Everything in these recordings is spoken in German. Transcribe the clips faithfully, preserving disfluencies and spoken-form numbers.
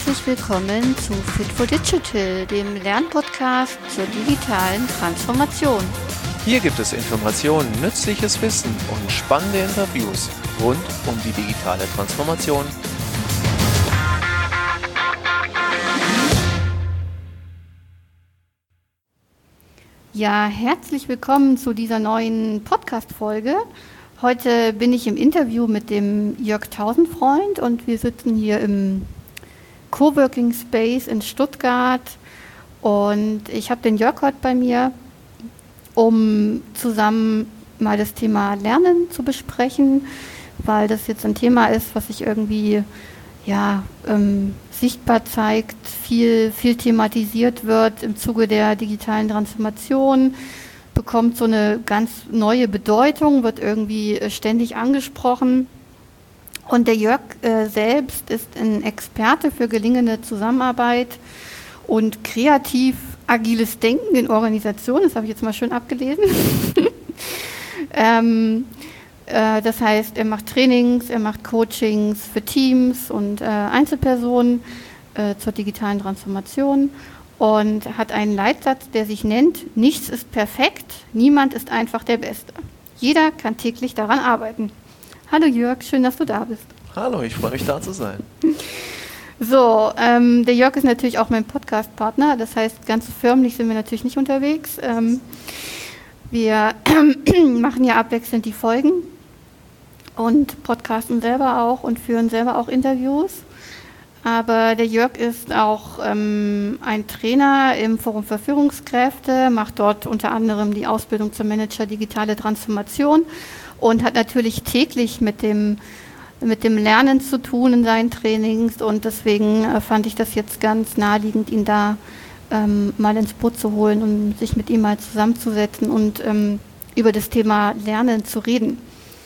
herzlich willkommen zu Fit for Digital, dem Lernpodcast zur digitalen Transformation. Hier gibt es Informationen, nützliches Wissen und spannende Interviews rund um die digitale Transformation. Ja, herzlich willkommen zu dieser neuen Podcast-Folge. Heute bin ich im Interview mit dem Jörg Tausendfreund und wir sitzen hier im Coworking Space in Stuttgart und ich habe den Jörg heute bei mir, um zusammen mal das Thema Lernen zu besprechen, weil das jetzt ein Thema ist, was sich irgendwie ja, ähm, sichtbar zeigt, viel, viel thematisiert wird im Zuge der digitalen Transformation, bekommt so eine ganz neue Bedeutung, wird irgendwie ständig angesprochen. Und der Jörg äh, selbst ist ein Experte für gelingende Zusammenarbeit und kreativ agiles Denken in Organisationen. Das habe ich jetzt mal schön abgelesen. ähm, äh, das heißt, er macht Trainings, er macht Coachings für Teams und äh, Einzelpersonen äh, zur digitalen Transformation. Und hat einen Leitsatz, der sich nennt: Nichts ist perfekt, niemand ist einfach der Beste. Jeder kann täglich daran arbeiten. Hallo Jörg, schön, dass du da bist. Hallo, ich freue mich, da zu sein. So, ähm, der Jörg ist natürlich auch mein Podcast-Partner, das heißt, ganz förmlich sind wir natürlich nicht unterwegs. Ähm, wir machen ja abwechselnd die Folgen und podcasten selber auch und führen selber auch Interviews. Aber der Jörg ist auch ähm, ein Trainer im Forum für Führungskräfte, macht dort unter anderem die Ausbildung zum Manager Digitale Transformation und hat natürlich täglich mit dem, mit dem Lernen zu tun in seinen Trainings. Und deswegen äh, fand ich das jetzt ganz naheliegend, ihn da ähm, mal ins Boot zu holen und sich mit ihm mal zusammenzusetzen und ähm, über das Thema Lernen zu reden.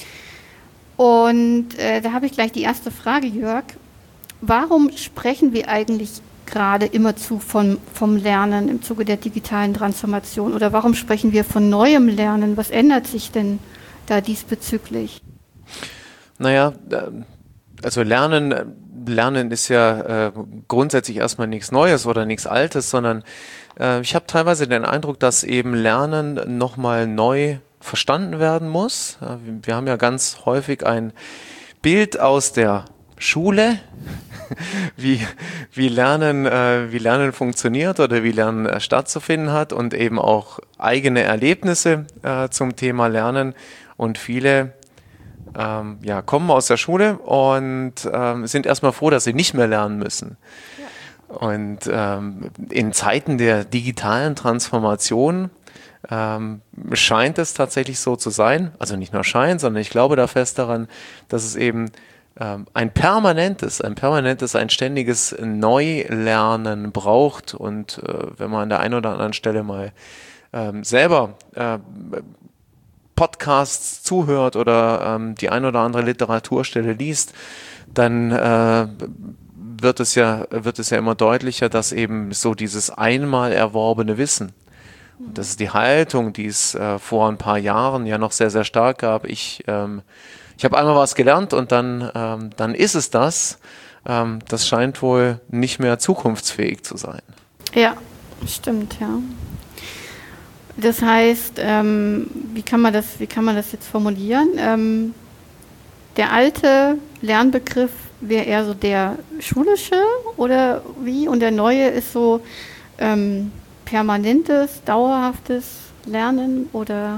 Und äh, da habe ich gleich die erste Frage, Jörg. Warum sprechen wir eigentlich gerade immerzu von, vom Lernen im Zuge der digitalen Transformation? Oder warum sprechen wir von neuem Lernen? Was ändert sich denn da diesbezüglich? Naja, also Lernen, Lernen ist ja äh, grundsätzlich erstmal nichts Neues oder nichts Altes, sondern äh, ich habe teilweise den Eindruck, dass eben Lernen nochmal neu verstanden werden muss. Wir haben ja ganz häufig ein Bild aus der Schule, wie, wie, Lernen, äh, wie Lernen funktioniert oder wie Lernen äh, stattzufinden hat und eben auch eigene Erlebnisse äh, zum Thema Lernen. Und viele ähm, ja, kommen aus der Schule und ähm, sind erstmal froh, dass sie nicht mehr lernen müssen. Ja. Und ähm, in Zeiten der digitalen Transformation ähm, scheint es tatsächlich so zu sein, also nicht nur scheint, sondern ich glaube da fest daran, dass es eben ein permanentes, ein permanentes, ein ständiges Neulernen braucht und äh, wenn man an der einen oder anderen Stelle mal ähm, selber äh, Podcasts zuhört oder ähm, die ein oder andere Literaturstelle liest, dann äh, wird es ja, wird es ja immer deutlicher, dass eben so dieses einmal erworbene Wissen, und das ist die Haltung, die es äh, vor ein paar Jahren ja noch sehr, sehr stark gab. Ich ähm, Ich habe einmal was gelernt und dann, ähm, dann ist es das. Ähm, das scheint wohl nicht mehr zukunftsfähig zu sein. Ja, stimmt, ja. Das heißt, ähm, wie kann man das, wie kann man das jetzt formulieren? Ähm, der alte Lernbegriff wäre eher so der schulische oder wie? Und der neue ist so ähm, permanentes, dauerhaftes Lernen oder...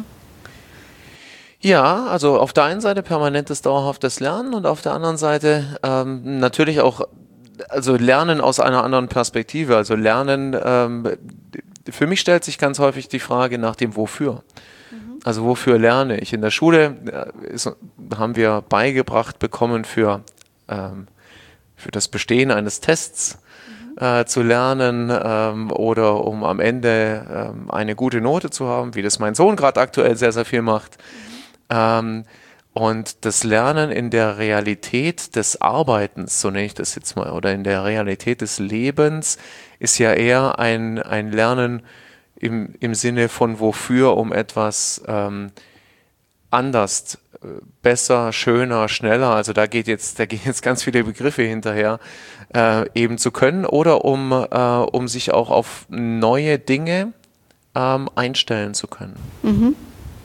Ja, also auf der einen Seite permanentes, dauerhaftes Lernen und auf der anderen Seite ähm, natürlich auch, also Lernen aus einer anderen Perspektive. Also Lernen, ähm, für mich stellt sich ganz häufig die Frage nach dem Wofür. Mhm. Also wofür lerne ich? In der Schule äh, ist, haben wir beigebracht bekommen für, ähm, für das Bestehen eines Tests mhm. äh, zu lernen ähm, oder um am Ende ähm, eine gute Note zu haben, wie das mein Sohn gerade aktuell sehr, sehr viel macht. Mhm. Ähm, und das Lernen in der Realität des Arbeitens, so nenne ich das jetzt mal, oder in der Realität des Lebens, ist ja eher ein, ein Lernen im, im Sinne von wofür, um etwas ähm, anders, äh, besser, schöner, schneller, also da geht jetzt, da gehen jetzt ganz viele Begriffe hinterher, äh, eben zu können oder um, äh, um sich auch auf neue Dinge ähm, einstellen zu können. Mhm.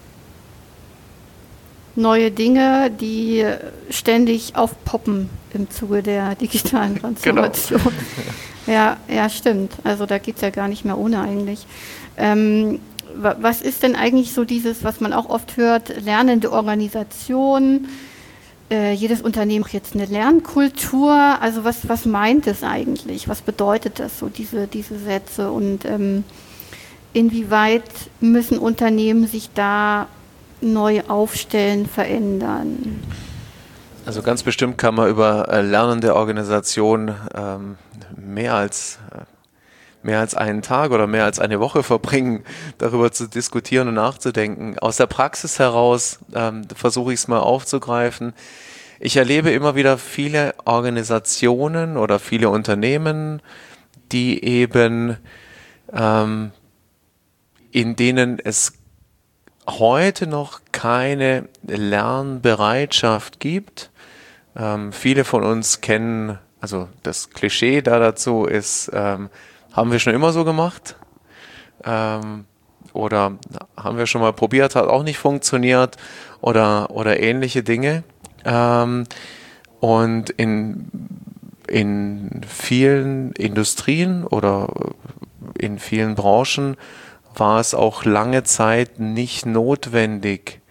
Neue Dinge, die ständig aufpoppen im Zuge der digitalen Transformation. Genau. Ja, ja, stimmt. Also da geht es ja gar nicht mehr ohne eigentlich. Ähm, wa- was ist denn eigentlich so dieses, was man auch oft hört, lernende Organisation? Äh, jedes Unternehmen hat jetzt eine Lernkultur. Also was, was meint es eigentlich? Was bedeutet das so, diese, diese Sätze? Und ähm, inwieweit müssen Unternehmen sich da neu aufstellen, verändern? Also ganz bestimmt kann man über äh, lernende Organisation ähm, mehr als äh, mehr als einen Tag oder mehr als eine Woche verbringen, darüber zu diskutieren und nachzudenken. Aus der Praxis heraus ähm, versuche ich es mal aufzugreifen. Ich erlebe immer wieder viele Organisationen oder viele Unternehmen, die eben ähm, in denen es heute noch keine Lernbereitschaft gibt. Ähm, viele von uns kennen, also das Klischee da dazu ist, ähm, haben wir schon immer so gemacht? Ähm, oder haben wir schon mal probiert, hat auch nicht funktioniert oder, oder ähnliche Dinge. Ähm, und in, in vielen Industrien oder in vielen Branchen war es auch lange Zeit nicht notwendig,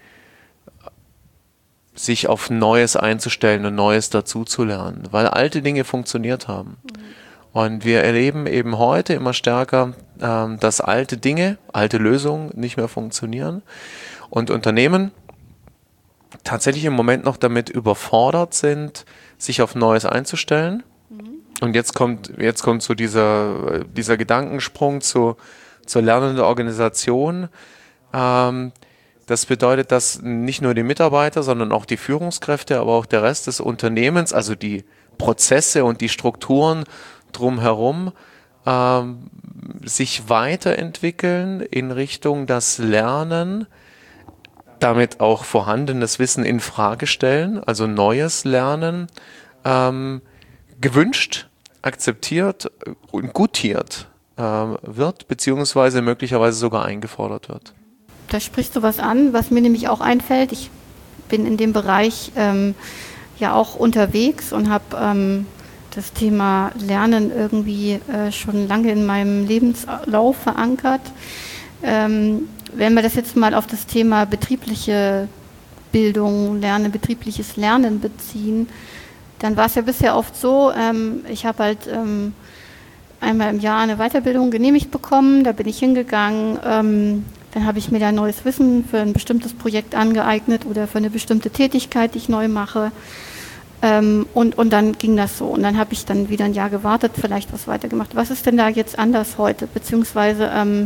sich auf Neues einzustellen und Neues dazuzulernen, weil alte Dinge funktioniert haben. Mhm. Und wir erleben eben heute immer stärker, ähm, dass alte Dinge, alte Lösungen nicht mehr funktionieren und Unternehmen tatsächlich im Moment noch damit überfordert sind, sich auf Neues einzustellen. Mhm. Und jetzt kommt, jetzt kommt so dieser, dieser Gedankensprung zu zur lernenden Organisation. Ähm, das bedeutet, dass nicht nur die Mitarbeiter, sondern auch die Führungskräfte, aber auch der Rest des Unternehmens, also die Prozesse und die Strukturen drumherum, ähm, sich weiterentwickeln in Richtung das Lernen, damit auch vorhandenes Wissen in Frage stellen, also neues Lernen, ähm, gewünscht, akzeptiert und gutiert wird, beziehungsweise möglicherweise sogar eingefordert wird. Da sprichst du was an, was mir nämlich auch einfällt. Ich bin in dem Bereich ähm, ja auch unterwegs und habe ähm, das Thema Lernen irgendwie äh, schon lange in meinem Lebenslauf verankert. Ähm, wenn wir das jetzt mal auf das Thema betriebliche Bildung, Lernen, betriebliches Lernen beziehen, dann war es ja bisher oft so, ähm, ich habe halt ähm, einmal im Jahr eine Weiterbildung genehmigt bekommen, da bin ich hingegangen, ähm, dann habe ich mir da neues Wissen für ein bestimmtes Projekt angeeignet oder für eine bestimmte Tätigkeit, die ich neu mache, ähm, und, und dann ging das so und dann habe ich dann wieder ein Jahr gewartet, vielleicht was weitergemacht. Was ist denn da jetzt anders heute, beziehungsweise ähm,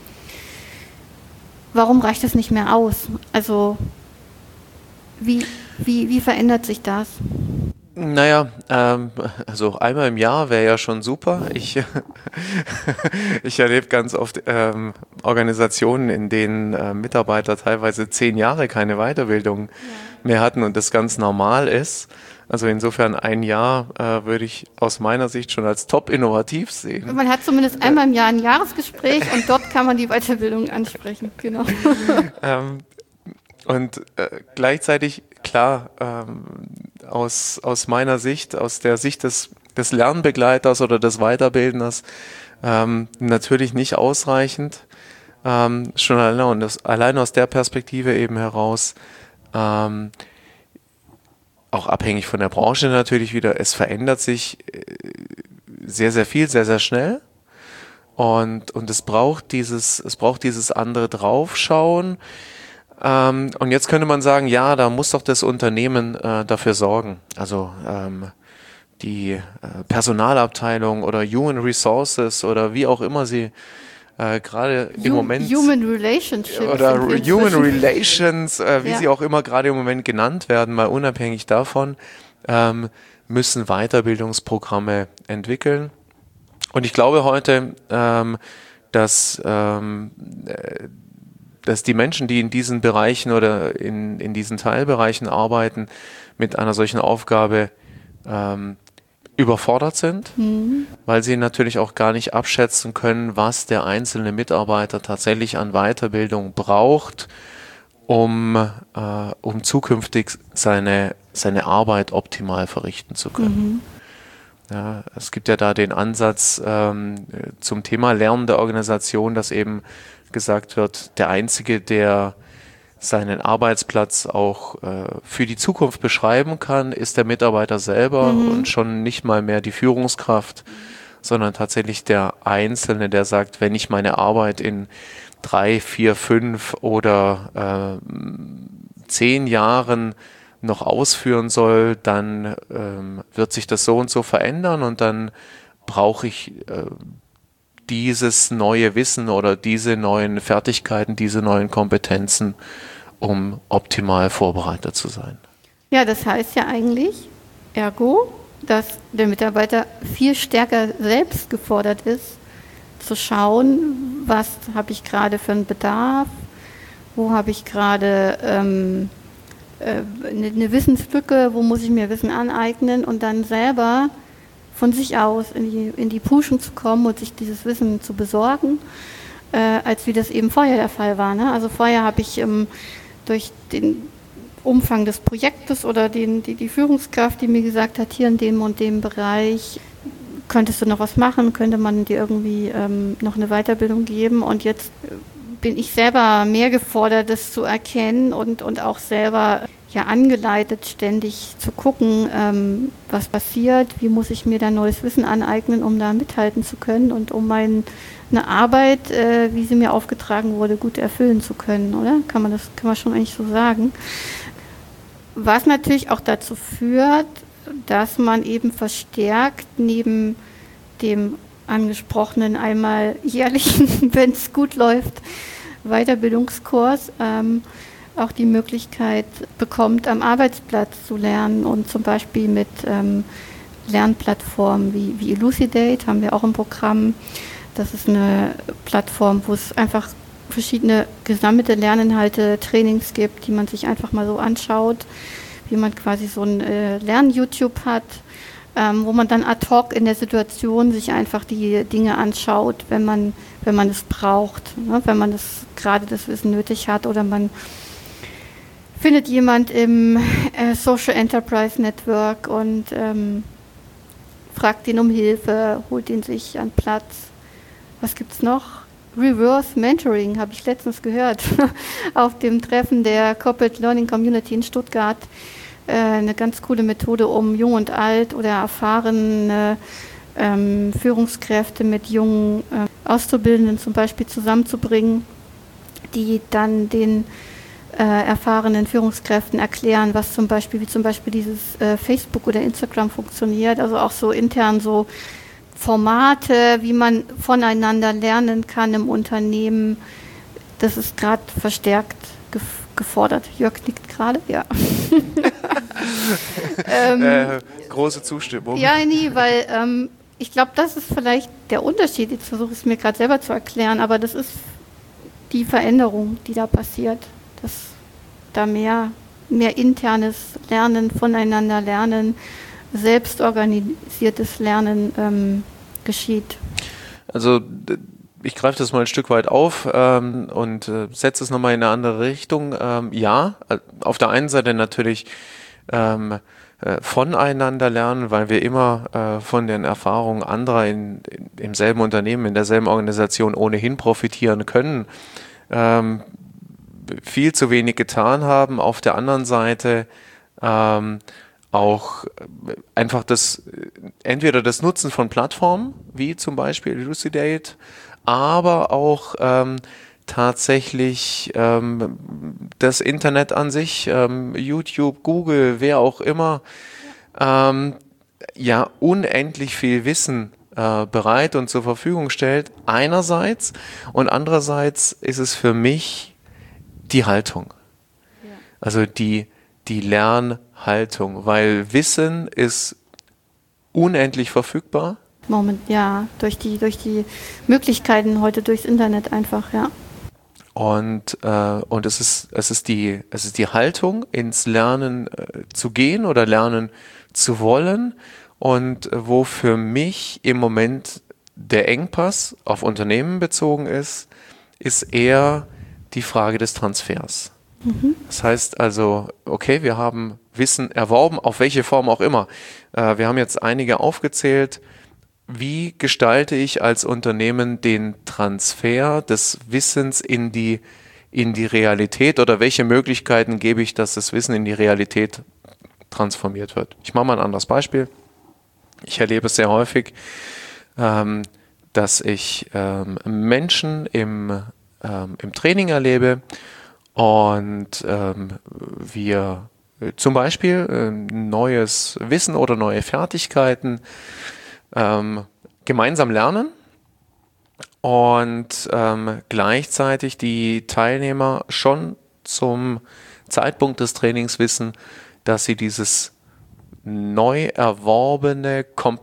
warum reicht das nicht mehr aus? Also wie, wie, wie verändert sich das? Naja, ähm, also einmal im Jahr wäre ja schon super. Ich, ich erlebe ganz oft ähm, Organisationen, in denen äh, Mitarbeiter teilweise zehn Jahre keine Weiterbildung ja. mehr hatten und das ganz normal ist. Also insofern ein Jahr äh, würde ich aus meiner Sicht schon als top innovativ sehen. Man hat zumindest einmal im Jahr ein Jahresgespräch und dort kann man die Weiterbildung ansprechen. Genau. ähm, und äh, gleichzeitig, klar, ähm, aus, aus meiner Sicht, aus der Sicht des, des Lernbegleiters oder des Weiterbildners, ähm, natürlich nicht ausreichend. Ähm, schon alleine, und das, allein aus der Perspektive eben heraus, ähm, auch abhängig von der Branche natürlich wieder, es verändert sich sehr, sehr viel, sehr, sehr schnell. Und, und es braucht dieses, es braucht dieses andere Draufschauen. Ähm, und jetzt könnte man sagen, ja, da muss doch das Unternehmen äh, dafür sorgen. Also ähm, die äh, Personalabteilung oder Human Resources oder wie auch immer sie äh, gerade im Moment Human Relationships oder Human Relations, äh, wie ja. sie auch immer gerade im Moment genannt werden, mal unabhängig davon, ähm, müssen Weiterbildungsprogramme entwickeln. Und ich glaube heute, ähm, dass ähm, dass die Menschen, die in diesen Bereichen oder in, in diesen Teilbereichen arbeiten, mit einer solchen Aufgabe ähm, überfordert sind, mhm. weil sie natürlich auch gar nicht abschätzen können, was der einzelne Mitarbeiter tatsächlich an Weiterbildung braucht, um, äh, um zukünftig seine, seine Arbeit optimal verrichten zu können. Mhm. Ja, es gibt ja da den Ansatz ähm, zum Thema lernende Organisation, dass eben gesagt wird, der Einzige, der seinen Arbeitsplatz auch äh, für die Zukunft beschreiben kann, ist der Mitarbeiter selber mhm. und schon nicht mal mehr die Führungskraft, sondern tatsächlich der Einzelne, der sagt, wenn ich meine Arbeit in drei, vier, fünf oder äh, zehn Jahren noch ausführen soll, dann ähm, wird sich das so und so verändern und dann brauche ich äh, dieses neue Wissen oder diese neuen Fertigkeiten, diese neuen Kompetenzen, um optimal vorbereitet zu sein. Ja, das heißt ja eigentlich, ergo, dass der Mitarbeiter viel stärker selbst gefordert ist, zu schauen, was habe ich gerade für einen Bedarf, wo habe ich gerade ähm, äh, eine, eine Wissenslücke, wo muss ich mir Wissen aneignen und dann selber von sich aus in die, in die Puschen zu kommen und sich dieses Wissen zu besorgen, äh, als wie das eben vorher der Fall war. Ne? Also vorher habe ich ähm, durch den Umfang des Projektes oder den, die, die Führungskraft, die mir gesagt hat, hier in dem und dem Bereich könntest du noch was machen, könnte man dir irgendwie ähm, noch eine Weiterbildung geben und jetzt bin ich selber mehr gefordert, das zu erkennen und, und auch selber ja angeleitet, ständig zu gucken, ähm, was passiert, wie muss ich mir da neues Wissen aneignen, um da mithalten zu können und um meine Arbeit, äh, wie sie mir aufgetragen wurde, gut erfüllen zu können, oder? Kann man das kann man schon eigentlich so sagen. Was natürlich auch dazu führt, dass man eben verstärkt neben dem angesprochenen einmal jährlichen, wenn es gut läuft, Weiterbildungskurs, ähm, auch die Möglichkeit bekommt, am Arbeitsplatz zu lernen und zum Beispiel mit ähm, Lernplattformen wie, wie Elucidate haben wir auch im Programm. Das ist eine Plattform, wo es einfach verschiedene gesammelte Lerninhalte, Trainings gibt, die man sich einfach mal so anschaut, wie man quasi so ein äh, Lern-YouTube hat, ähm, wo man dann ad hoc in der Situation sich einfach die Dinge anschaut, wenn man, wenn man es braucht, ne? Wenn man das gerade das Wissen nötig hat oder man findet jemand im äh, Social Enterprise Network und ähm, fragt ihn um Hilfe, holt ihn sich an Platz. Was gibt's noch? Reverse Mentoring habe ich letztens gehört auf dem Treffen der Corporate Learning Community in Stuttgart. Äh, eine ganz coole Methode, um jung und alt oder erfahrene ähm, Führungskräfte mit jungen äh, Auszubildenden zum Beispiel zusammenzubringen, die dann den äh, erfahrenen Führungskräften erklären, was zum Beispiel, wie zum Beispiel dieses äh, Facebook oder Instagram funktioniert, also auch so intern so Formate, wie man voneinander lernen kann im Unternehmen, das ist gerade verstärkt gef- gefordert. Jörg nickt gerade, ja. ähm, äh, große Zustimmung. Ja, nee, weil ähm, ich glaube, das ist vielleicht der Unterschied, jetzt versuche ich es mir gerade selber zu erklären, aber das ist die Veränderung, die da passiert, dass da mehr, mehr internes Lernen, voneinander lernen, selbstorganisiertes Lernen ähm, geschieht. Also ich greife das mal ein Stück weit auf ähm, und äh, setze es nochmal in eine andere Richtung. Ähm, ja, auf der einen Seite natürlich ähm, äh, voneinander lernen, weil wir immer äh, von den Erfahrungen anderer in, in, im selben Unternehmen, in derselben Organisation ohnehin profitieren können. Ähm, viel zu wenig getan haben. Auf der anderen Seite ähm, auch einfach das, entweder das Nutzen von Plattformen, wie zum Beispiel Elucidate, aber auch ähm, tatsächlich ähm, das Internet an sich, ähm, YouTube, Google, wer auch immer, ähm, ja unendlich viel Wissen äh, bereit und zur Verfügung stellt, einerseits, und andererseits ist es für mich die Haltung. Ja. Also die, die Lernhaltung, weil Wissen ist unendlich verfügbar. Moment, ja, durch die, durch die Möglichkeiten heute durchs Internet einfach, ja. Und, äh, und es ist, es ist die, es ist die Haltung, ins Lernen äh, zu gehen oder lernen zu wollen. Und äh, wo für mich im Moment der Engpass auf Unternehmen bezogen ist, ist eher die Frage des Transfers. Mhm. Das heißt also, okay, wir haben Wissen erworben, auf welche Form auch immer. Äh, wir haben jetzt einige aufgezählt. Wie gestalte ich als Unternehmen den Transfer des Wissens in die, in die Realität oder welche Möglichkeiten gebe ich, dass das Wissen in die Realität transformiert wird? Ich mache mal ein anderes Beispiel. Ich erlebe es sehr häufig, ähm, dass ich ähm, Menschen im, ähm, im Training erlebe und ähm, wir zum Beispiel äh, neues Wissen oder neue Fertigkeiten Ähm, gemeinsam lernen und ähm, gleichzeitig die Teilnehmer schon zum Zeitpunkt des Trainings wissen, dass sie dieses neu erworbene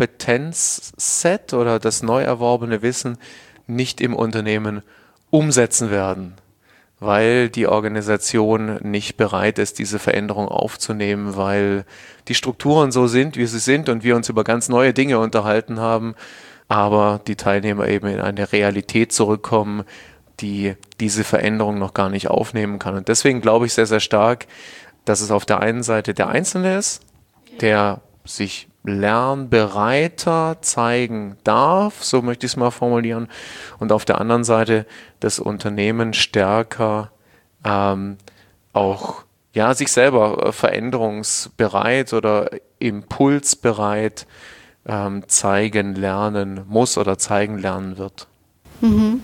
Kompetenzset oder das neu erworbene Wissen nicht im Unternehmen umsetzen werden, weil die Organisation nicht bereit ist, diese Veränderung aufzunehmen, weil die Strukturen so sind, wie sie sind und wir uns über ganz neue Dinge unterhalten haben, aber die Teilnehmer eben in eine Realität zurückkommen, die diese Veränderung noch gar nicht aufnehmen kann. Und deswegen glaube ich sehr, sehr stark, dass es auf der einen Seite der Einzelne ist, der sich lernbereiter zeigen darf, so möchte ich es mal formulieren, und auf der anderen Seite das Unternehmen stärker ähm, auch ja, sich selber veränderungsbereit oder impulsbereit ähm, zeigen lernen muss oder zeigen lernen wird. Mhm.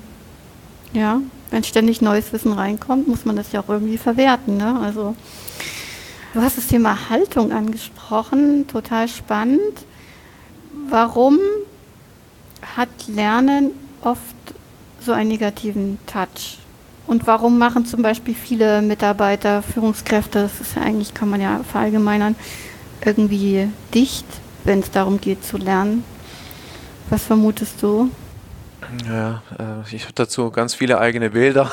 Ja, wenn ständig neues Wissen reinkommt, muss man das ja auch irgendwie verwerten, ne? Also du hast das Thema Haltung angesprochen, total spannend. Warum hat Lernen oft so einen negativen Touch? Und warum machen zum Beispiel viele Mitarbeiter, Führungskräfte, das ist ja eigentlich, kann man ja verallgemeinern, irgendwie dicht, wenn es darum geht zu lernen? Was vermutest du? Ja, äh, ich habe dazu ganz viele eigene Bilder.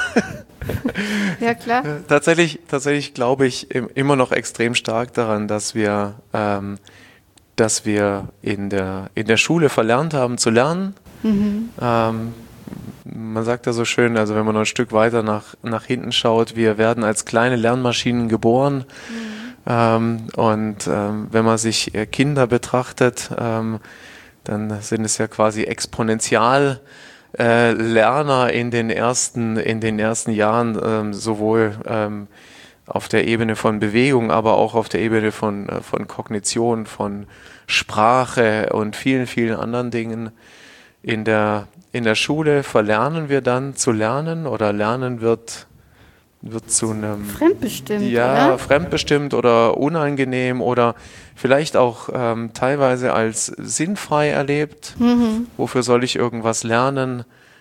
Ja, klar. Tatsächlich, tatsächlich glaube ich im, immer noch extrem stark daran, dass wir, ähm, dass wir in der, in der Schule verlernt haben zu lernen. Mhm. Ähm, man sagt ja so schön, also wenn man noch ein Stück weiter nach, nach hinten schaut, wir werden als kleine Lernmaschinen geboren. Mhm. Ähm, und ähm, wenn man sich Kinder betrachtet, ähm, dann sind es ja quasi exponential äh, Lerner in den ersten, in den ersten Jahren, ähm, sowohl ähm, auf der Ebene von Bewegung, aber auch auf der Ebene von, äh, von Kognition, von Sprache und vielen, vielen anderen Dingen. In der, in der Schule verlernen wir dann zu lernen oder Lernen wird, wird zu einem... Fremdbestimmt, ja, oder? fremdbestimmt oder unangenehm oder vielleicht auch ähm, teilweise als sinnfrei erlebt. Mhm. Wofür soll ich irgendwas lernen,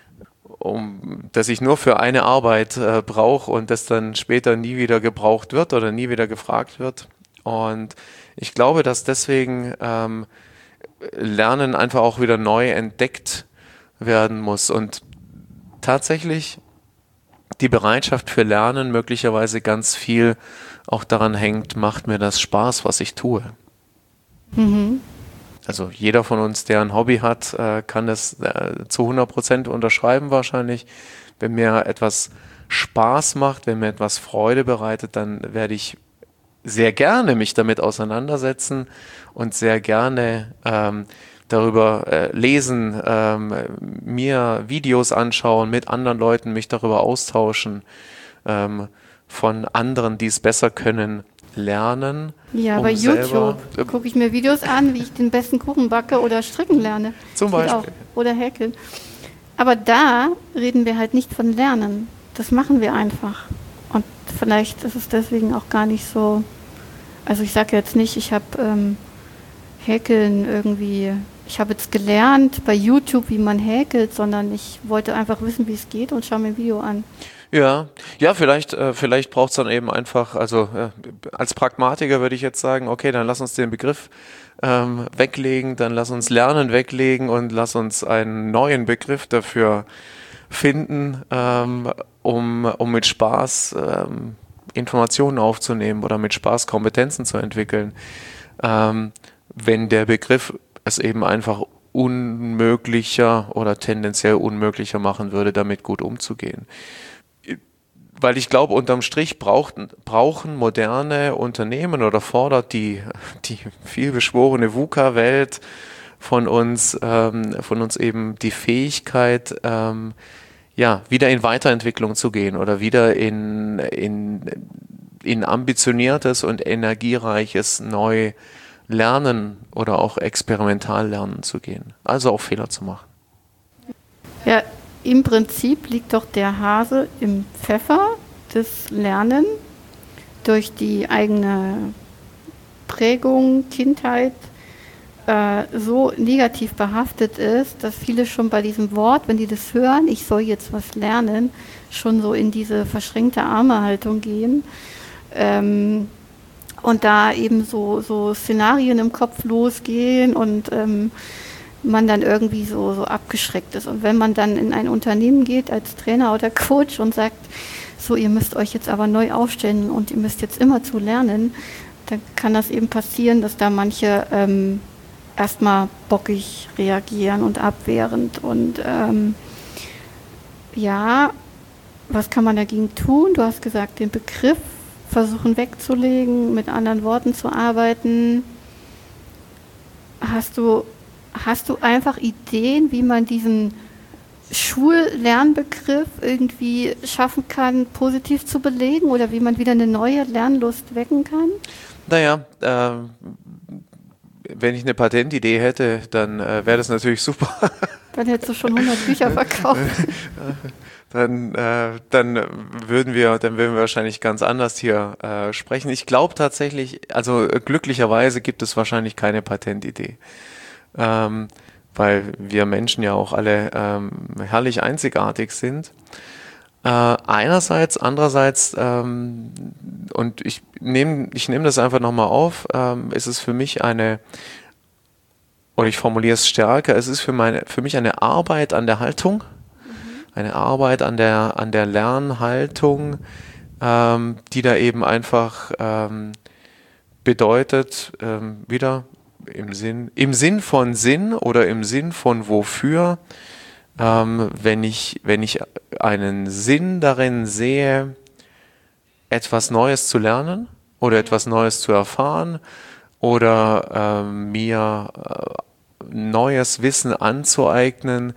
um, das ich nur für eine Arbeit äh, brauche und das dann später nie wieder gebraucht wird oder nie wieder gefragt wird. Und ich glaube, dass deswegen ähm, Lernen einfach auch wieder neu entdeckt werden muss und tatsächlich die Bereitschaft für Lernen möglicherweise ganz viel auch daran hängt, macht mir das Spaß, was ich tue. Mhm. Also jeder von uns, der ein Hobby hat, äh, kann das äh, zu hundert Prozent unterschreiben wahrscheinlich. Wenn mir etwas Spaß macht, wenn mir etwas Freude bereitet, dann werde ich sehr gerne mich damit auseinandersetzen und sehr gerne ähm, darüber äh, lesen, ähm, mir Videos anschauen, mit anderen Leuten mich darüber austauschen, ähm, von anderen, die es besser können, lernen. Ja, um bei YouTube äh, gucke ich mir Videos an, wie ich den besten Kuchen backe oder stricken lerne. Zum Beispiel. Auch, oder häkeln. Aber da reden wir halt nicht von Lernen. Das machen wir einfach. Und vielleicht ist es deswegen auch gar nicht so, also ich sage jetzt nicht, ich habe ähm, Häkeln irgendwie, ich habe jetzt gelernt bei YouTube, wie man häkelt, sondern ich wollte einfach wissen, wie es geht und schaue mir ein Video an. Ja, ja, vielleicht, äh, vielleicht braucht es dann eben einfach, also äh, als Pragmatiker würde ich jetzt sagen, okay, dann lass uns den Begriff ähm, weglegen, dann lass uns Lernen weglegen und lass uns einen neuen Begriff dafür finden, ähm, um, um mit Spaß ähm, Informationen aufzunehmen oder mit Spaß Kompetenzen zu entwickeln, ähm, wenn der Begriff es eben einfach unmöglicher oder tendenziell unmöglicher machen würde, damit gut umzugehen. Weil ich glaube, unterm Strich brauchten, brauchen moderne Unternehmen oder fordert die, die vielbeschworene VUCA-Welt von uns, ähm, von uns eben die Fähigkeit, ähm, ja, wieder in Weiterentwicklung zu gehen oder wieder in, in, in ambitioniertes und energiereiches Neulernen oder auch Experimentallernen zu gehen. Also auch Fehler zu machen. Ja, im Prinzip liegt doch der Hase im Pfeffer, das Lernen durch die eigene Prägung, Kindheit äh, so negativ behaftet ist, dass viele schon bei diesem Wort, wenn die das hören, ich soll jetzt was lernen, schon so in diese verschränkte Arme-Haltung gehen. Ähm, und da eben so, so Szenarien im Kopf losgehen und ähm, man dann irgendwie so, so abgeschreckt ist. Und wenn man dann in ein Unternehmen geht als Trainer oder Coach und sagt, so, ihr müsst euch jetzt aber neu aufstellen und ihr müsst jetzt immer zu lernen, dann kann das eben passieren, dass da manche ähm, erstmal bockig reagieren und abwehrend. Und ähm, ja, was kann man dagegen tun? Du hast gesagt, den Begriff versuchen wegzulegen, mit anderen Worten zu arbeiten. Hast du Hast du einfach Ideen, wie man diesen Schullernbegriff irgendwie schaffen kann, positiv zu belegen oder wie man wieder eine neue Lernlust wecken kann? Naja, äh, wenn ich eine Patentidee hätte, dann äh, wäre das natürlich super. Dann hättest du schon hundert Bücher verkauft. dann, äh, dann würden wir, dann würden wir wahrscheinlich ganz anders hier äh, sprechen. Ich glaube tatsächlich, also äh, glücklicherweise gibt es wahrscheinlich keine Patentidee. Ähm, weil wir Menschen ja auch alle ähm, herrlich einzigartig sind. Äh, einerseits, andererseits, ähm, und ich nehme ich nehm das einfach nochmal auf, ähm, ist es für mich eine, oder ich formuliere es stärker, es ist für, meine, für mich eine Arbeit an der Haltung, mhm. eine Arbeit an der, an der Lernhaltung, ähm, die da eben einfach ähm, bedeutet, ähm, wieder Im Sinn, im Sinn von Sinn oder im Sinn von wofür, ähm, wenn ich, wenn ich einen Sinn darin sehe, etwas Neues zu lernen oder etwas Neues zu erfahren oder ähm, mir äh, neues Wissen anzueignen,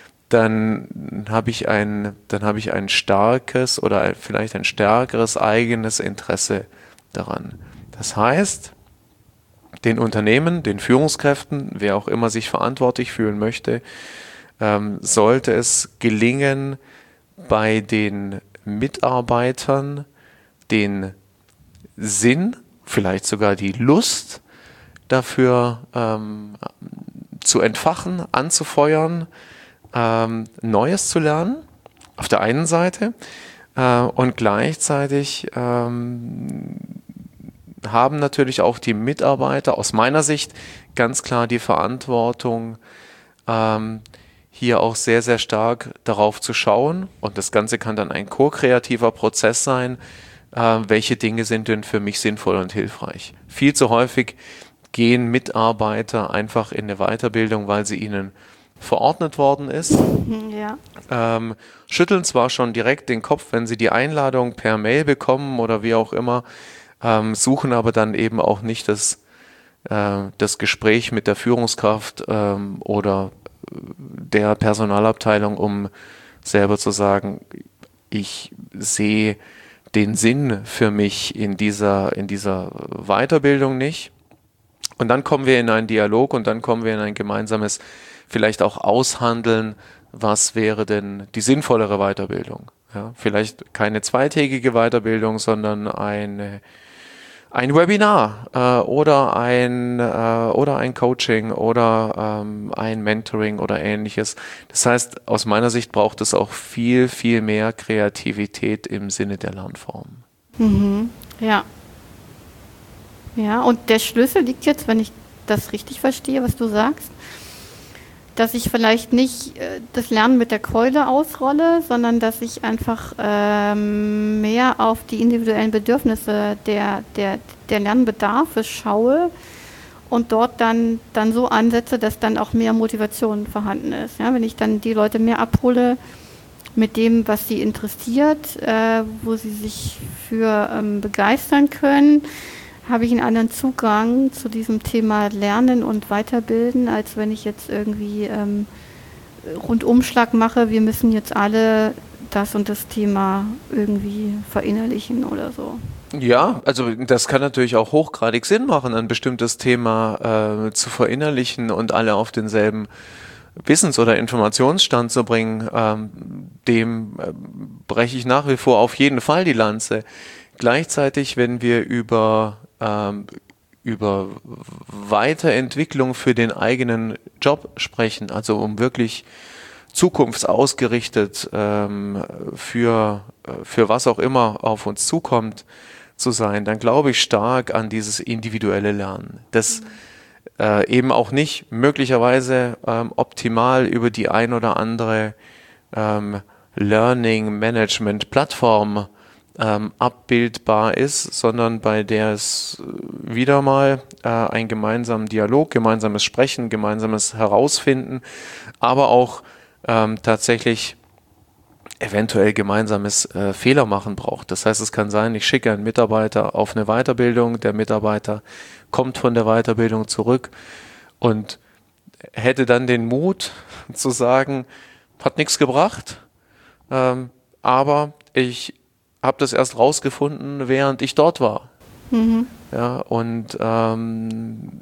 dann habe ich ein, dann habe ich ein starkes oder ein, vielleicht ein stärkeres eigenes Interesse daran. Das heißt, den Unternehmen, den Führungskräften, wer auch immer sich verantwortlich fühlen möchte, ähm, sollte es gelingen, bei den Mitarbeitern den Sinn, vielleicht sogar die Lust dafür ähm, zu entfachen, anzufeuern, ähm, Neues zu lernen, auf der einen Seite, äh, und gleichzeitig ähm, haben natürlich auch die Mitarbeiter aus meiner Sicht ganz klar die Verantwortung, ähm, hier auch sehr, sehr stark darauf zu schauen. Und das Ganze kann dann ein ko-kreativer Prozess sein. Äh, welche Dinge sind denn für mich sinnvoll und hilfreich? Viel zu häufig gehen Mitarbeiter einfach in eine Weiterbildung, weil sie ihnen verordnet worden ist. Ja. Ähm, schütteln zwar schon direkt den Kopf, wenn sie die Einladung per Mail bekommen oder wie auch immer, Ähm, suchen aber dann eben auch nicht das, äh, das Gespräch mit der Führungskraft ähm, oder der Personalabteilung, um selber zu sagen, ich sehe den Sinn für mich in dieser, in dieser Weiterbildung nicht. Und dann kommen wir in einen Dialog und dann kommen wir in ein gemeinsames, vielleicht auch Aushandeln, was wäre denn die sinnvollere Weiterbildung. Ja, vielleicht keine zweitägige Weiterbildung, sondern eine Ein Webinar äh, oder ein äh, oder ein Coaching oder ähm, ein Mentoring oder ähnliches. Das heißt, aus meiner Sicht braucht es auch viel, viel mehr Kreativität im Sinne der Lernform. Mhm. Ja. Ja, und der Schlüssel liegt jetzt, wenn ich das richtig verstehe, was du sagst, dass ich vielleicht nicht äh, das Lernen mit der Keule ausrolle, sondern dass ich einfach ähm, mehr auf die individuellen Bedürfnisse der, der, der Lernbedarfe schaue und dort dann, dann so ansetze, dass dann auch mehr Motivation vorhanden ist. Ja, wenn ich dann die Leute mehr abhole mit dem, was sie interessiert, äh, wo sie sich für ähm, begeistern können, habe ich einen anderen Zugang zu diesem Thema Lernen und Weiterbilden, als wenn ich jetzt irgendwie ähm, Rundumschlag mache, wir müssen jetzt alle das und das Thema irgendwie verinnerlichen oder so. Ja, also das kann natürlich auch hochgradig Sinn machen, ein bestimmtes Thema äh, zu verinnerlichen und alle auf denselben Wissens- oder Informationsstand zu bringen. Ähm, dem äh, breche ich nach wie vor auf jeden Fall die Lanze. Gleichzeitig, wenn wir über ähm, über Weiterentwicklung für den eigenen Job sprechen, also um wirklich zukunftsausgerichtet ähm, für, für was auch immer auf uns zukommt zu sein, dann glaube ich stark an dieses individuelle Lernen. Das äh, eben auch nicht möglicherweise ähm, optimal über die ein oder andere ähm, Learning Management Plattform ähm, abbildbar ist, sondern bei der es wieder mal äh, einen gemeinsamen Dialog, gemeinsames Sprechen, gemeinsames Herausfinden, aber auch ähm, tatsächlich eventuell gemeinsames äh, Fehler machen braucht. Das heißt, es kann sein, ich schicke einen Mitarbeiter auf eine Weiterbildung, der Mitarbeiter kommt von der Weiterbildung zurück und hätte dann den Mut zu sagen, hat nichts gebracht, ähm, aber ich habe das erst rausgefunden, während ich dort war. Mhm. Ja, und, ähm,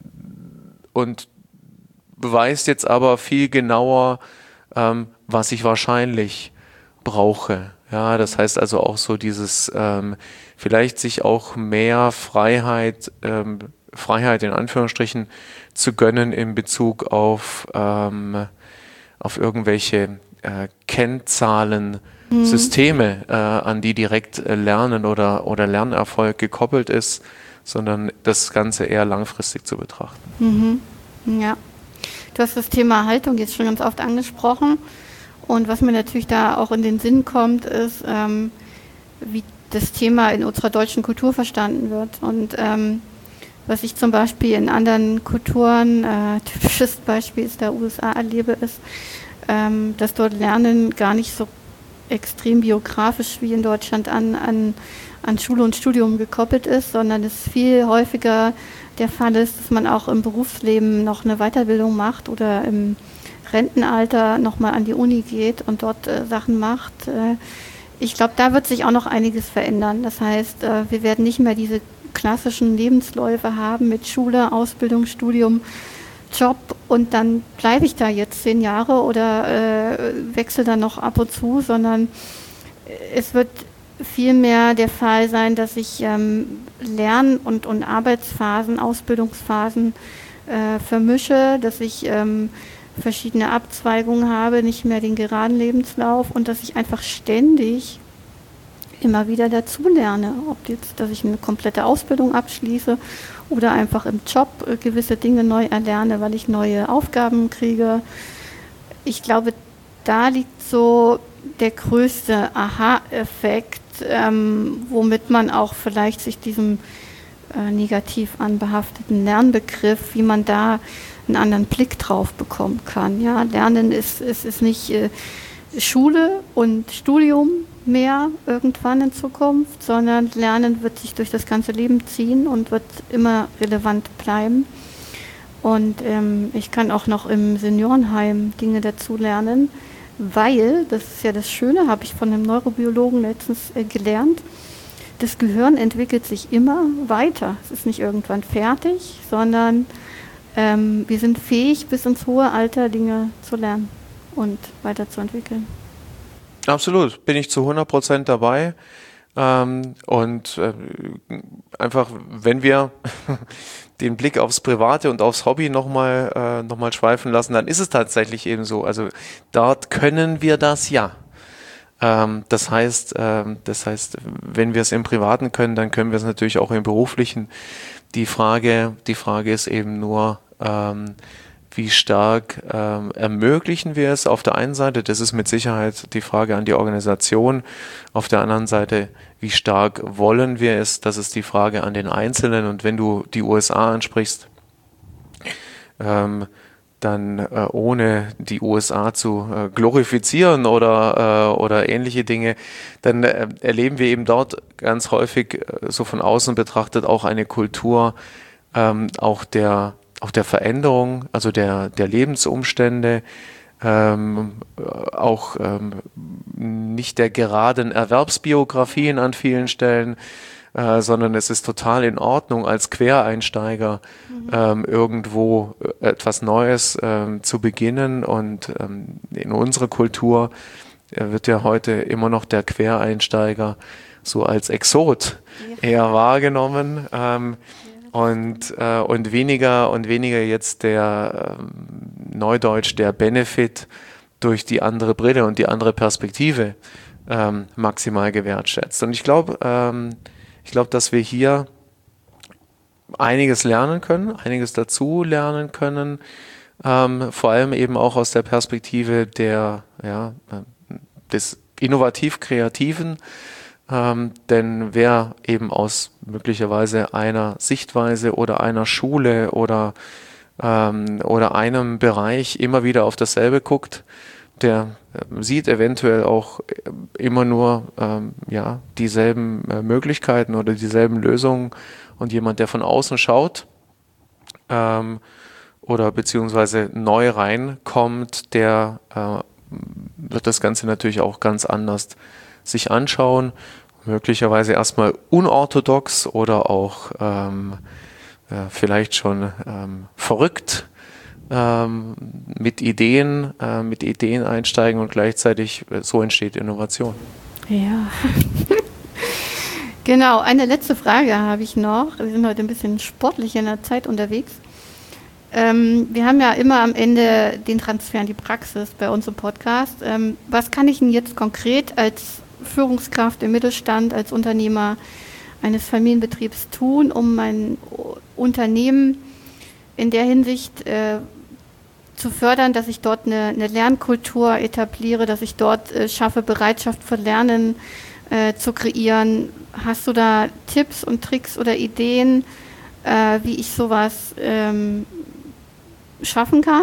und beweist jetzt aber viel genauer, ähm, was ich wahrscheinlich brauche. Ja, das heißt also auch so dieses, ähm, vielleicht sich auch mehr Freiheit, ähm, Freiheit in Anführungsstrichen zu gönnen in Bezug auf, ähm, auf irgendwelche äh, Kennzahlen, mhm. Systeme, äh, an die direkt äh, Lernen oder, oder Lernerfolg gekoppelt ist, sondern das Ganze eher langfristig zu betrachten. Mhm. Ja, du hast das Thema Haltung jetzt schon ganz oft angesprochen. Und was mir natürlich da auch in den Sinn kommt, ist, ähm, wie das Thema in unserer deutschen Kultur verstanden wird. Und ähm, was ich zum Beispiel in anderen Kulturen, äh, typisches Beispiel ist der U S A erlebe, ist, ähm, dass dort Lernen gar nicht so extrem biografisch wie in Deutschland an, an, an Schule und Studium gekoppelt ist, sondern es viel häufiger der Fall ist, dass man auch im Berufsleben noch eine Weiterbildung macht oder im Rentenalter nochmal an die Uni geht und dort äh, Sachen macht. Äh, ich glaube, da wird sich auch noch einiges verändern. Das heißt, äh, wir werden nicht mehr diese klassischen Lebensläufe haben mit Schule, Ausbildung, Studium, Job und dann bleibe ich da jetzt zehn Jahre oder äh, wechsle dann noch ab und zu, sondern es wird vielmehr der Fall sein, dass ich ähm, Lern- und, und Arbeitsphasen, Ausbildungsphasen äh, vermische, dass ich ähm, verschiedene Abzweigungen habe, nicht mehr den geraden Lebenslauf und dass ich einfach ständig immer wieder dazu lerne, ob jetzt, dass ich eine komplette Ausbildung abschließe oder einfach im Job äh, gewisse Dinge neu erlerne, weil ich neue Aufgaben kriege. Ich glaube, da liegt so der größte Aha-Effekt, ähm, womit man auch vielleicht sich diesem äh, negativ anbehafteten Lernbegriff, wie man da einen anderen Blick drauf bekommen kann. Ja, Lernen ist, ist, ist nicht äh, Schule und Studium mehr irgendwann in Zukunft, sondern Lernen wird sich durch das ganze Leben ziehen und wird immer relevant bleiben. Und ähm, ich kann auch noch im Seniorenheim Dinge dazu lernen, weil, das ist ja das Schöne, habe ich von einem Neurobiologen letztens äh, gelernt, das Gehirn entwickelt sich immer weiter. Es ist nicht irgendwann fertig, sondern ähm, wir sind fähig, bis ins hohe Alter Dinge zu lernen und weiterzuentwickeln. Absolut, bin ich zu hundert Prozent dabei. Ähm, und äh, einfach, wenn wir den Blick aufs Private und aufs Hobby nochmal äh, noch mal schweifen lassen, dann ist es tatsächlich eben so. Also dort können wir das ja. Ähm, das heißt, ähm, das heißt, wenn wir es im Privaten können, dann können wir es natürlich auch im Beruflichen. Die Frage, die Frage ist eben nur, ähm, wie stark ähm, ermöglichen wir es auf der einen Seite, das ist mit Sicherheit die Frage an die Organisation, auf der anderen Seite, wie stark wollen wir es, das ist die Frage an den Einzelnen. Und wenn du die U S A ansprichst, ähm, dann äh, ohne die U S A zu äh, glorifizieren oder, äh, oder ähnliche Dinge, dann äh, erleben wir eben dort ganz häufig, äh, so von außen betrachtet, auch eine Kultur ähm, auch der auch der Veränderung, also der, der Lebensumstände, ähm, auch ähm, nicht der geraden Erwerbsbiografien an vielen Stellen, äh, sondern es ist total in Ordnung, als Quereinsteiger mhm. ähm, irgendwo etwas Neues ähm, zu beginnen. Und ähm, in unserer Kultur äh, wird ja heute immer noch der Quereinsteiger so als Exot ja. eher wahrgenommen. Ähm, Und, äh, und weniger und weniger jetzt der ähm, Neudeutsch, der Benefit durch die andere Brille und die andere Perspektive ähm, maximal gewertschätzt. Und ich glaube, ähm, ich glaube, dass wir hier einiges lernen können, einiges dazu lernen können, ähm, vor allem eben auch aus der Perspektive der, ja, des innovativ-kreativen. Ähm, denn wer eben aus möglicherweise einer Sichtweise oder einer Schule oder, ähm, oder einem Bereich immer wieder auf dasselbe guckt, der äh, sieht eventuell auch immer nur ähm, ja, dieselben äh, Möglichkeiten oder dieselben Lösungen. Und jemand, der von außen schaut ähm, oder beziehungsweise neu reinkommt, der äh, wird das Ganze natürlich auch ganz anders sich anschauen, möglicherweise erstmal unorthodox oder auch ähm, ja, vielleicht schon ähm, verrückt ähm, mit Ideen, äh, mit Ideen einsteigen und gleichzeitig äh, so entsteht Innovation. Ja. Genau, eine letzte Frage habe ich noch. Wir sind heute ein bisschen sportlich in der Zeit unterwegs. Ähm, wir haben ja immer am Ende den Transfer in die Praxis bei uns im Podcast. Ähm, was kann ich denn jetzt konkret als Führungskraft im Mittelstand, als Unternehmer eines Familienbetriebs tun, um mein Unternehmen in der Hinsicht äh, zu fördern, dass ich dort eine, eine Lernkultur etabliere, dass ich dort äh, schaffe, Bereitschaft für Lernen äh, zu kreieren. Hast du da Tipps und Tricks oder Ideen, äh, wie ich sowas ähm, schaffen kann?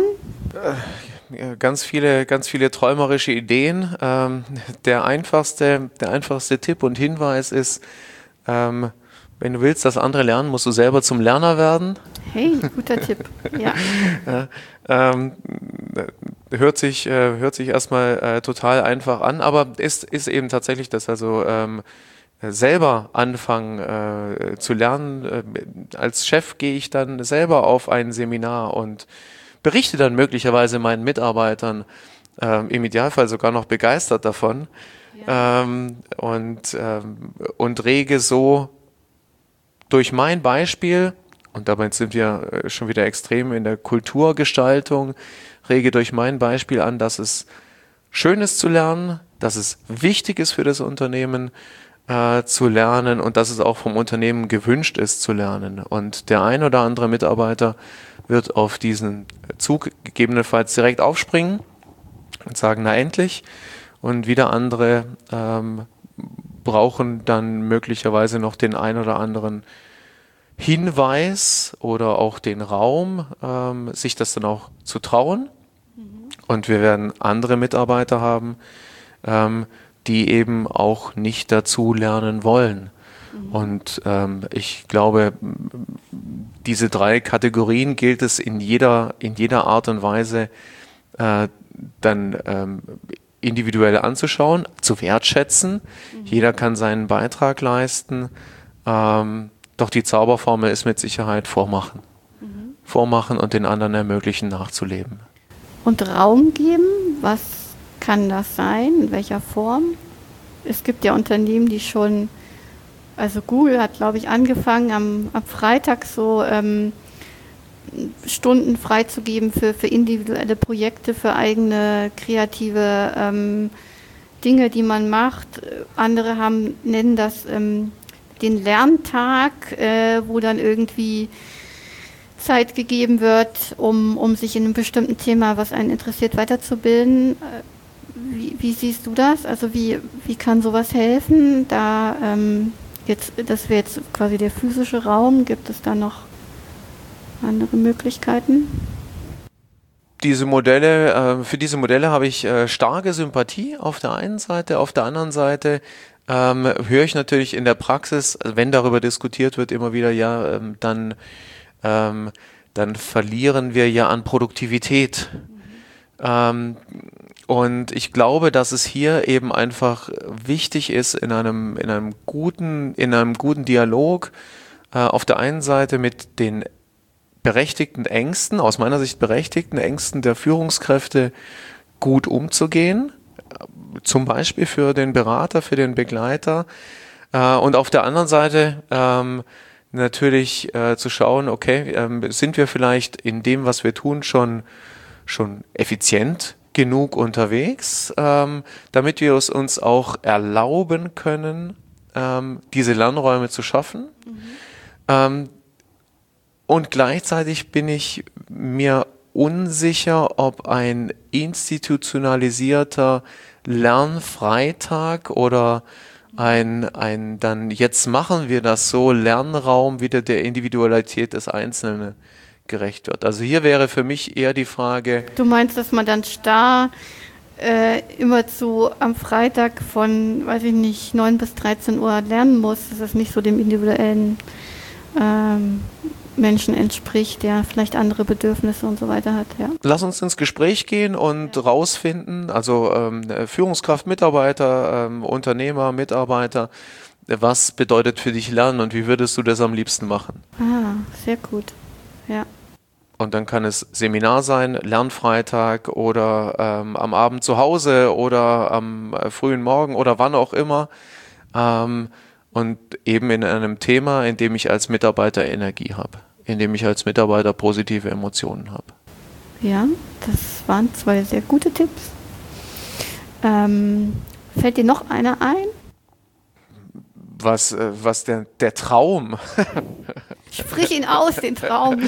Ganz viele, ganz viele träumerische Ideen. Ähm, der einfachste, der einfachste Tipp und Hinweis ist, ähm, wenn du willst, dass andere lernen, musst du selber zum Lerner werden. Hey, guter Tipp. Ja. ja, ähm, hört sich, äh, hört sich erstmal äh, total einfach an, aber ist, ist eben tatsächlich das, also ähm, selber anfangen äh, zu lernen. Äh, als Chef gehe ich dann selber auf ein Seminar und berichte dann möglicherweise meinen Mitarbeitern, ähm, im Idealfall sogar noch begeistert davon, ja. ähm, und, ähm, und rege so durch mein Beispiel, und dabei sind wir schon wieder extrem in der Kulturgestaltung, rege durch mein Beispiel an, dass es schön ist zu lernen, dass es wichtig ist für das Unternehmen äh, zu lernen und dass es auch vom Unternehmen gewünscht ist zu lernen. Und der ein oder andere Mitarbeiter wird auf diesen Zug gegebenenfalls direkt aufspringen und sagen, na endlich. Und wieder andere ähm, brauchen dann möglicherweise noch den ein oder anderen Hinweis oder auch den Raum, ähm, sich das dann auch zu trauen. Mhm. Und wir werden andere Mitarbeiter haben, ähm, die eben auch nicht dazu lernen wollen. Mhm. Und ähm, ich glaube, diese drei Kategorien gilt es in jeder, in jeder Art und Weise äh, dann ähm, individuell anzuschauen, zu wertschätzen. Mhm. Jeder kann seinen Beitrag leisten. Ähm, doch die Zauberformel ist mit Sicherheit vormachen. Mhm. Vormachen und den anderen ermöglichen, nachzuleben. Und Raum geben, was kann das sein? In welcher Form? Es gibt ja Unternehmen, die schon, also Google hat, glaube ich, angefangen, am, am Freitag so ähm, Stunden freizugeben für, für individuelle Projekte, für eigene kreative ähm, Dinge, die man macht. Andere haben, nennen das ähm, den Lerntag, äh, wo dann irgendwie Zeit gegeben wird, um, um sich in einem bestimmten Thema, was einen interessiert, weiterzubilden. Wie, wie siehst du das? Also wie, wie kann sowas helfen? Da ähm, jetzt, das wäre jetzt quasi der physische Raum. Gibt es da noch andere Möglichkeiten? Diese Modelle, äh, für diese Modelle habe ich äh, starke Sympathie auf der einen Seite, auf der anderen Seite ähm, höre ich natürlich in der Praxis, wenn darüber diskutiert wird, immer wieder, ja, ähm, dann, ähm, dann verlieren wir ja an Produktivität. Mhm. Ähm, und ich glaube, dass es hier eben einfach wichtig ist, in einem, in einem guten, in einem guten Dialog äh, auf der einen Seite mit den berechtigten Ängsten, aus meiner Sicht berechtigten Ängsten der Führungskräfte gut umzugehen, zum Beispiel für den Berater, für den Begleiter, äh, und auf der anderen Seite ähm, natürlich äh, zu schauen, okay, ähm, sind wir vielleicht in dem, was wir tun, schon, schon effizient genug unterwegs, ähm, damit wir es uns auch erlauben können, ähm, diese Lernräume zu schaffen. Mhm. Ähm, Und gleichzeitig bin ich mir unsicher, ob ein institutionalisierter Lernfreitag oder ein, ein dann jetzt machen wir das so Lernraum wieder der Individualität des Einzelnen gerecht wird. Also hier wäre für mich eher die Frage. Du meinst, dass man dann starr äh, immerzu am Freitag von, weiß ich nicht, neun bis dreizehn Uhr lernen muss, dass das nicht so dem individuellen ähm, Menschen entspricht, der vielleicht andere Bedürfnisse und so weiter hat. Ja. Lass uns ins Gespräch gehen und ja. rausfinden, also ähm, Führungskraft, Mitarbeiter, ähm, Unternehmer, Mitarbeiter, was bedeutet für dich Lernen und wie würdest du das am liebsten machen? Ah, sehr gut. Ja. Und dann kann es Seminar sein, Lernfreitag oder ähm, am Abend zu Hause oder am äh, frühen Morgen oder wann auch immer. Ähm, und eben in einem Thema, in dem ich als Mitarbeiter Energie habe, in dem ich als Mitarbeiter positive Emotionen habe. Ja, das waren zwei sehr gute Tipps. Ähm, fällt dir noch einer ein? Was, äh, was der, der Traum. Sprich ihn aus, den Traum.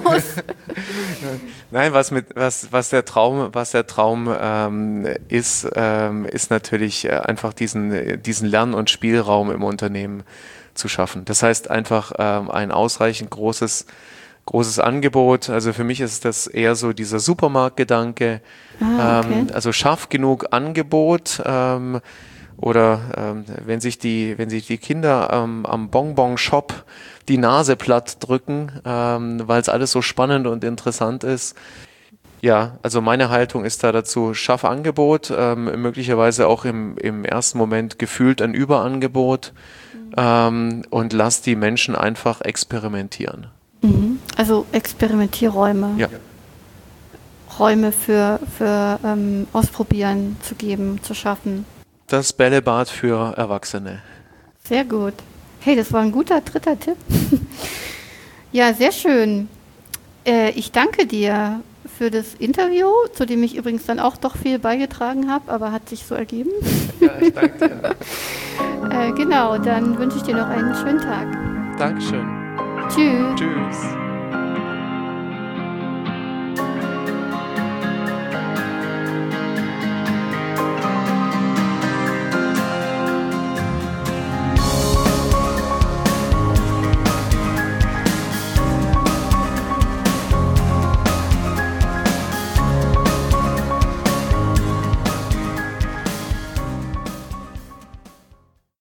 Nein, was mit was was der Traum, was der Traum ähm, ist, ähm, ist natürlich einfach diesen diesen Lern- und Spielraum im Unternehmen zu schaffen. Das heißt einfach ähm, ein ausreichend großes großes Angebot. Also für mich ist das eher so dieser Supermarktgedanke. Ah, okay. ähm, also schaff genug Angebot. Ähm, Oder ähm, wenn sich die, wenn sich die Kinder ähm, am Bonbon-Shop die Nase platt drücken, ähm, weil es alles so spannend und interessant ist. Ja, also meine Haltung ist da dazu, schaff Angebot, ähm, möglicherweise auch im, im ersten Moment gefühlt ein Überangebot, mhm. ähm, und lass die Menschen einfach experimentieren. Mhm. Also Experimentierräume. Ja. Räume für, für ähm, Ausprobieren zu geben, zu schaffen. Das Bällebad für Erwachsene. Sehr gut. Hey, das war ein guter dritter Tipp. Ja, sehr schön. Äh, ich danke dir für das Interview, zu dem ich übrigens dann auch doch viel beigetragen habe, aber hat sich so ergeben. Ja, ich danke dir. äh, genau, dann wünsche ich dir noch einen schönen Tag. Dankeschön. Tschüss. Tschüss.